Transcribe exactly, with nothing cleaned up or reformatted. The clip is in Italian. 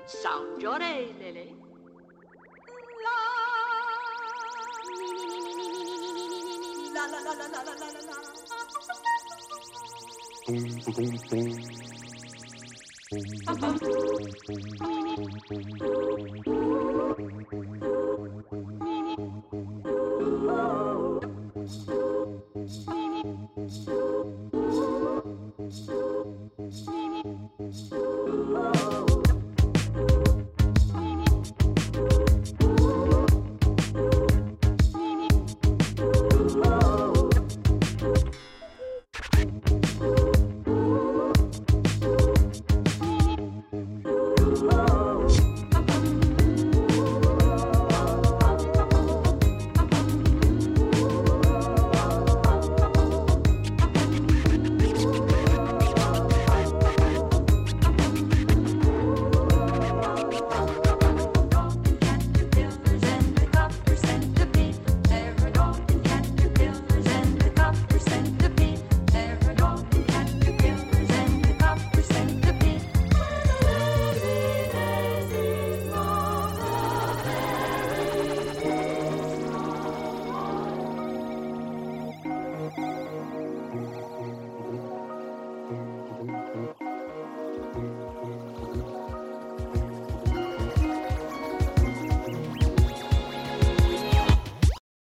San Giorelele. La la la la la la la la la. Boom, boom, boom. Boom, boom, boom.